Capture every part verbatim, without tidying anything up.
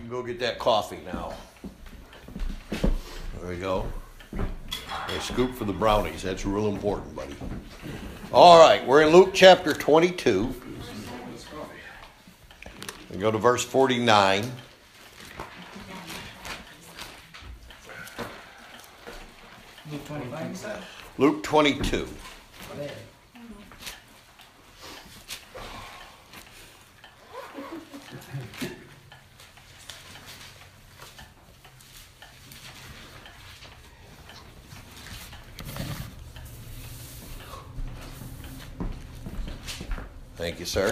Go get that coffee now. There we go. A scoop for the brownies. That's real important, buddy. All right, we're in Luke chapter twenty-two. We go to verse forty-nine. Luke twenty-five, you said? Luke twenty-two. Thank you, sir.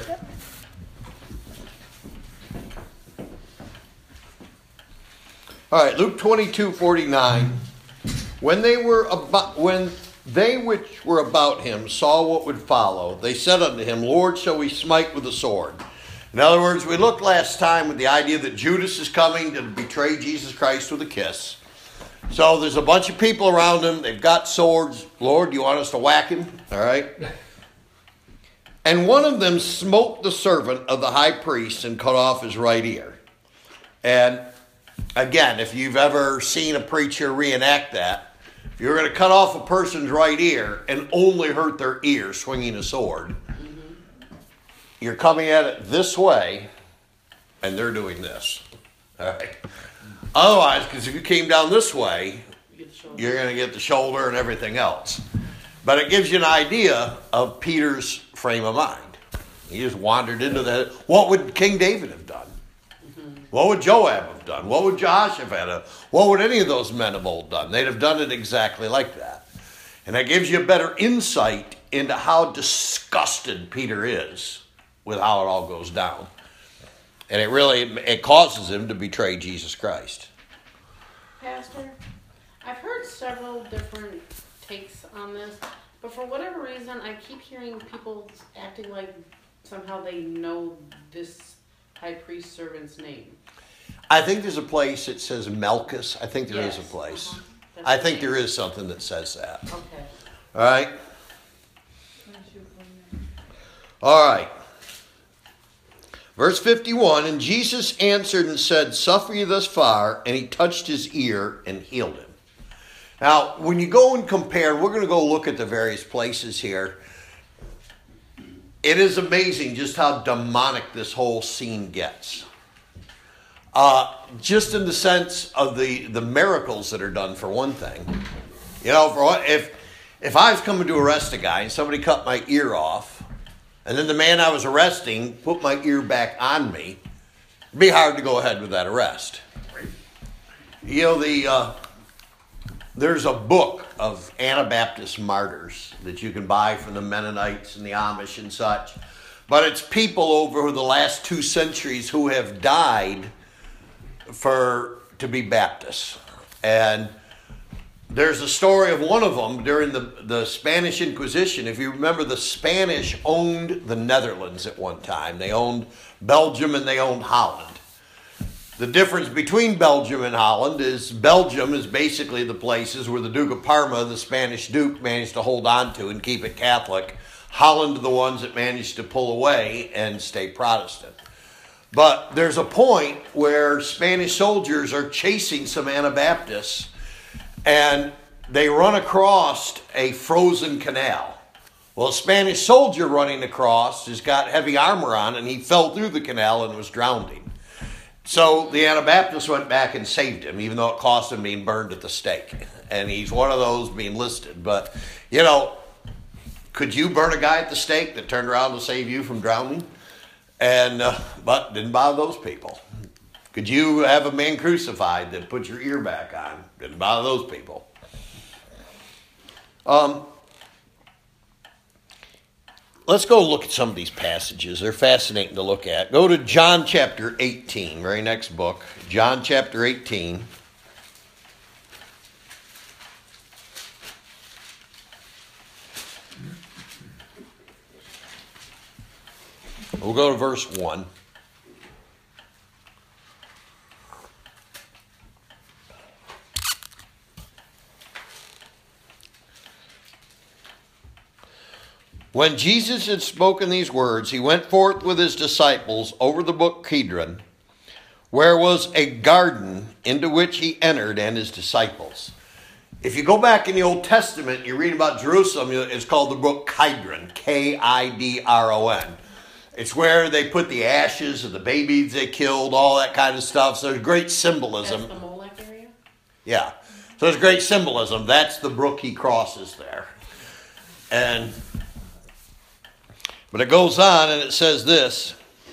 All right, Luke twenty-two forty-nine. When they were about, when they which were about him saw what would follow, they said unto him, Lord, shall we smite with the sword? In other words, we looked last time with the idea that Judas is coming to betray Jesus Christ with a kiss. So there's a bunch of people around him. They've got swords. Lord, do you want us to whack him? All right. And one of them smote the servant of the high priest and cut off his right ear. And again, if you've ever seen a preacher reenact that, if you're going to cut off a person's right ear and only hurt their ear swinging a sword, mm-hmm. you're coming at it this way, and they're doing this. All right. Otherwise, because if you came down this way, you're going to get the shoulder and everything else. But it gives you an idea of Peter's frame of mind. He just wandered into that. What would King David have done? Mm-hmm. What would Joab have done? What would Jehoshaphat have? What would any of those men of old done? They'd have done it exactly like that. And that gives you a better insight into how disgusted Peter is with how it all goes down. And it really, it causes him to betray Jesus Christ. Pastor, I've heard several different takes on this, but for whatever reason, I keep hearing people acting like somehow they know this high priest servant's name. I think there's a place that says Malchus. I think there yes. is a place. Uh-huh. I think there is something that says that. Okay. All right. All right. Verse fifty-one, and Jesus answered and said, suffer ye thus far, and he touched his ear and healed him. Now, when you go and compare, we're going to go look at the various places here. It is amazing just how demonic this whole scene gets. Uh, just in the sense of the, the miracles that are done, for one thing. You know, for what, if if I was coming to arrest a guy and somebody cut my ear off, and then the man I was arresting put my ear back on me, it'd be hard to go ahead with that arrest. You know, the uh, there's a book of Anabaptist martyrs that you can buy from the Mennonites and the Amish and such. But it's people over the last two centuries who have died for to be Baptists. And there's a story of one of them during the, the Spanish Inquisition. If you remember, the Spanish owned the Netherlands at one time. They owned Belgium and they owned Holland. The difference between Belgium and Holland is Belgium is basically the places where the Duke of Parma, the Spanish Duke, managed to hold on to and keep it Catholic. Holland are the ones that managed to pull away and stay Protestant. But there's a point where Spanish soldiers are chasing some Anabaptists and they run across a frozen canal. Well, a Spanish soldier running across has got heavy armor on and he fell through the canal and was drowning. So the Anabaptists went back and saved him, even though it cost him being burned at the stake. And he's one of those being listed. But, you know, could you burn a guy at the stake that turned around to save you from drowning? And uh, but didn't bother those people. Could you have a man crucified that put your ear back on? Didn't bother those people. Um, let's go look at some of these passages. They're fascinating to look at. Go to John chapter eighteen, very next book. John chapter eighteen. We'll go to verse one. When Jesus had spoken these words, he went forth with his disciples over the brook Kidron, where was a garden into which he entered and his disciples. If you go back in the Old Testament, you read about Jerusalem, it's called the brook Kidron, K I D R O N. It's where they put the ashes of the babies they killed, all that kind of stuff. So there's great symbolism. That's the Molech area? Yeah. So there's great symbolism. That's the brook he crosses there. And, but it goes on and it says this.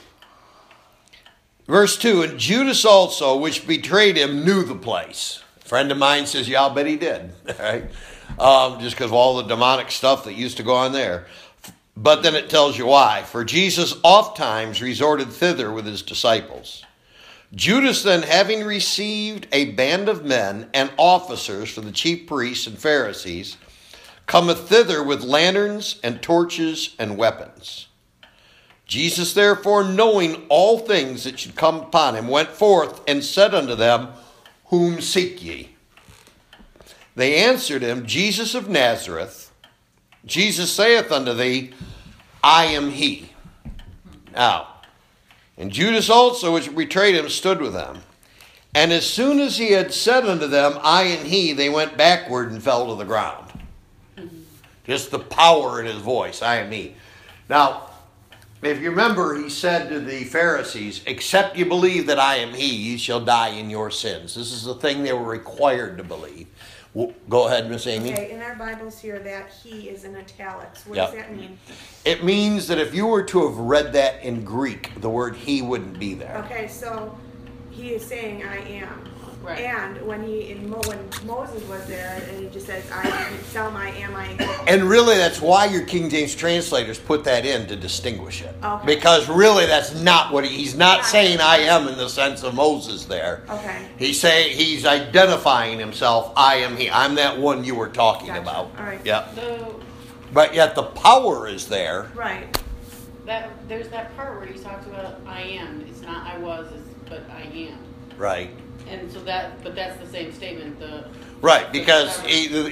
Verse two, and Judas also, which betrayed him, knew the place. A friend of mine says, yeah, I'll bet he did. Right? Um, just because of all the demonic stuff that used to go on there. But then it tells you why. For Jesus oft times resorted thither with his disciples. Judas then, having received a band of men and officers from the chief priests and Pharisees, cometh thither with lanterns and torches and weapons. Jesus therefore, knowing all things that should come upon him, went forth and said unto them, whom seek ye? They answered him, Jesus of Nazareth. Jesus saith unto thee, I am he. Now, and Judas also, which betrayed him, stood with them. And as soon as he had said unto them, I and he, they went backward and fell to the ground. Just the power in his voice, I am he. Now, if you remember, he said to the Pharisees, except you believe that I am he, ye shall die in your sins. This is the thing they were required to believe. Well, go ahead, Miss Amy. Okay, in our Bibles here, that he is in italics. What Yep. does that mean? It means that if you were to have read that in Greek, the word he wouldn't be there. Okay, so he is saying I am. Right. And when he in Mo, when Moses was there, and he just says I am, some I am, I am. And really, that's why your King James translators put that in to distinguish it. Okay. Because really, that's not what he, he's not Yeah. saying I am in the sense of Moses there. Okay. He's saying he's identifying himself. I am he. I'm that one you were talking Gotcha. about. All right. Yeah. So But yet the power is there. Right. that there's that part where he talks about I am. It's not I was, it's but I am. Right. And so that, but that's the same statement. The Right, because he,